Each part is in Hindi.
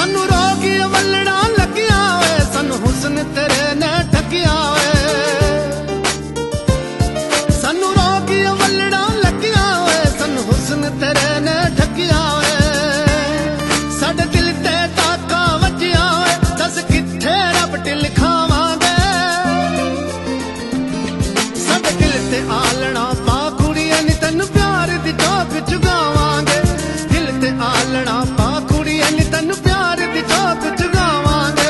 सानू रोगी वलड़ा लगिया वे, सानू हुस्न तेरे ने ठगिया वे। सानू रोगी वलड़ा लगिया वे, सानू हुस्न तेरे ने ठगिया वे। साडे दिल ते ताका वजिया वे, दस किथे रब टिल खावांगे। साडे दिल ते आलना पा कुड़िए नी तैनू प्यार दी चौक चुगावांगे। दिल ते आलना पा कुड़िए नी तैनू प्यार दी चौक चुगावांगे।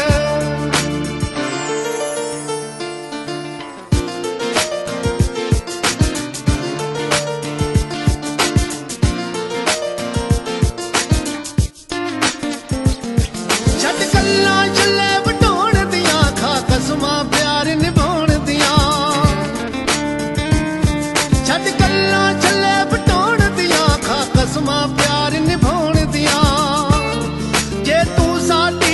छट गल्लां छल्ले बटोण दियां, खा कसमां प्यार निभाउण दियां। छट गल्लां छल्ले बटोण दियां, खा कसमां प्यार निभाउण दियां। जे तू साडी